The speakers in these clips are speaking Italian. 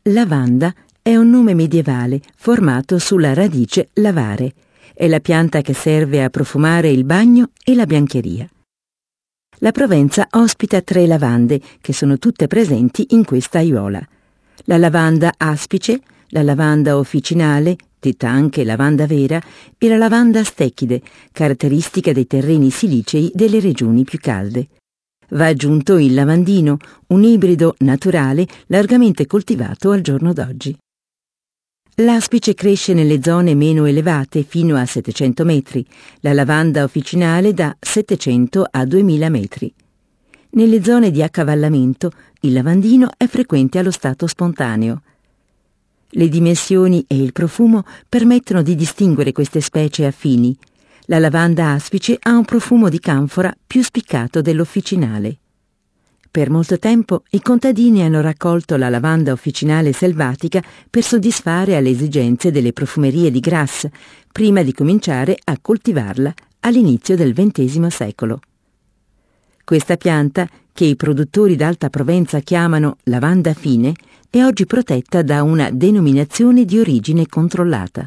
Lavanda è un nome medievale formato sulla radice lavare. È la pianta che serve a profumare il bagno e la biancheria. La Provenza ospita 3 lavande che sono tutte presenti in questa aiuola. La lavanda aspice, la lavanda officinale, detta anche lavanda vera, e la lavanda stechide, caratteristica dei terreni silicei delle regioni più calde. Va aggiunto il lavandino, un ibrido naturale largamente coltivato al giorno d'oggi. L'aspice cresce nelle zone meno elevate fino a 700 metri, la lavanda officinale da 700 a 2000 metri. Nelle zone di accavallamento il lavandino è frequente allo stato spontaneo. Le dimensioni e il profumo permettono di distinguere queste specie affini. La lavanda aspice ha un profumo di canfora più spiccato dell'officinale. Per molto tempo i contadini hanno raccolto la lavanda officinale selvatica per soddisfare alle esigenze delle profumerie di Grasse, prima di cominciare a coltivarla all'inizio del XX secolo. Questa pianta, che i produttori d'Alta Provenza chiamano lavanda fine, è oggi protetta da una denominazione di origine controllata.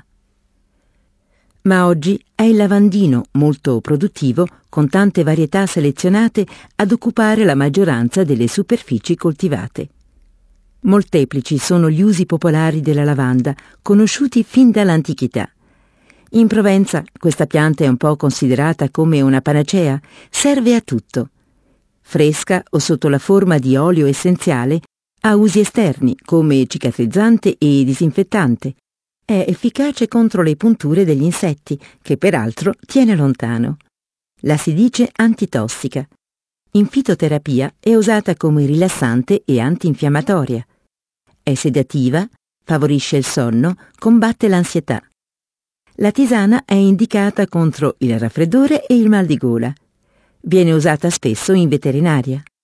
Ma oggi è il lavandino, molto produttivo, con tante varietà selezionate, ad occupare la maggioranza delle superfici coltivate. Molteplici sono gli usi popolari della lavanda, conosciuti fin dall'antichità. In Provenza questa pianta è un po' considerata come una panacea, serve a tutto. Fresca o sotto la forma di olio essenziale, ha usi esterni come cicatrizzante e disinfettante. È efficace contro le punture degli insetti, che peraltro tiene lontano. La si dice antitossica. In fitoterapia è usata come rilassante e antinfiammatoria. È sedativa, favorisce il sonno, combatte l'ansietà. La tisana è indicata contro il raffreddore e il mal di gola. Viene usata spesso in veterinaria.